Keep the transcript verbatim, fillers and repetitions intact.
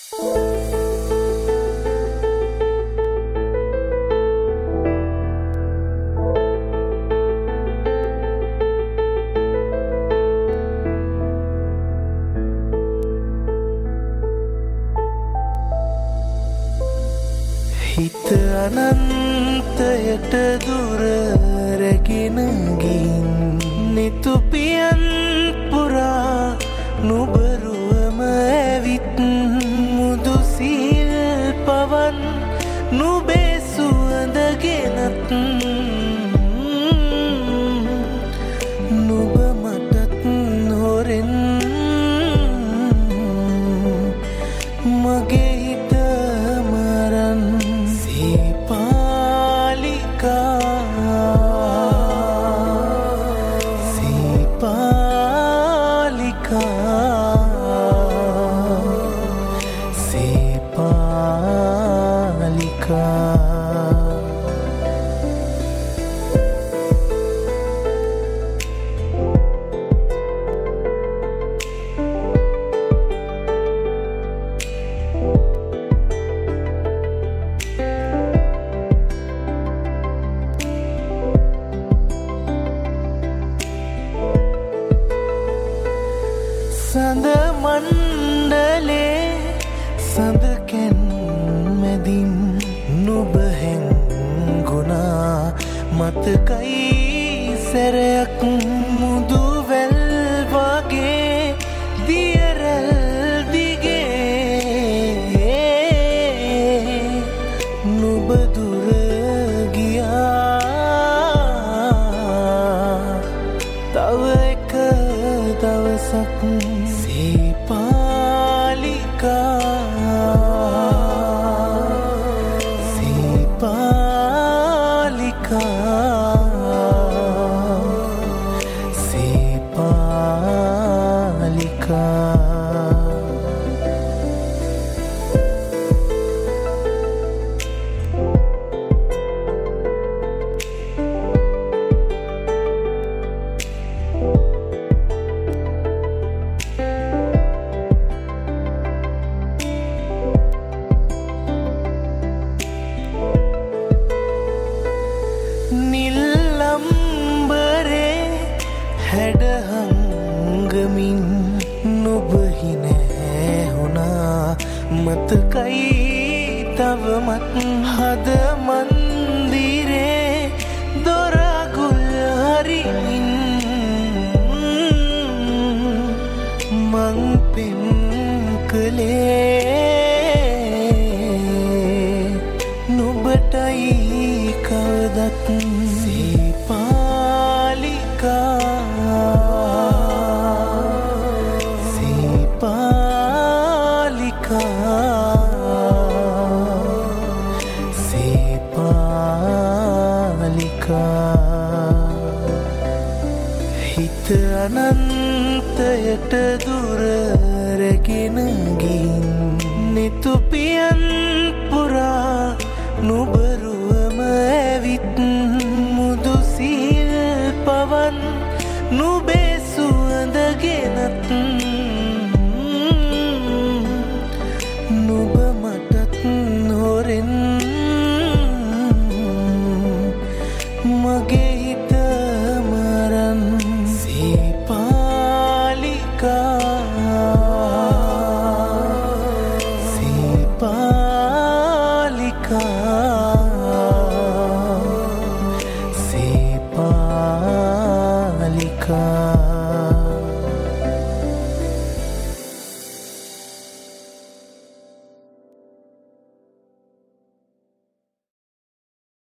හිත අනන්තයට දුර රැගෙන ගින් නිතුපියන් පුරා නුබරුවම ඇවිත් මුදු සීල් පවන් නුබේ සුවඳගෙනත් නුබ මටත් හොරෙන් මගේ හිත මරන් සඳ මණ්ඩලේ සඳකෙන් මැදින් නුබ හැංගුණා මතකයි සැරයක් මුදු වැල් වගේ දියරැල් දිගේ නුබ දුර ගියා තව එක දවසක් හැඩහංගමින් නුබහි නැහුණා මතකයි තවමත් හද මන්දිරේ දොරගුල් හරිමින් මං පෙම් කළේ නුබටයි කවදත් හිත අනන්තයට දුර රැගෙන ගින් නිතුපියන් පුරා නුබරුවම ඇවිත් මුදු සීල් පවන් නුබේ සුවඳගෙනත් නුබ මටත් හොරෙන් මගේ හිත මරන් Seepalika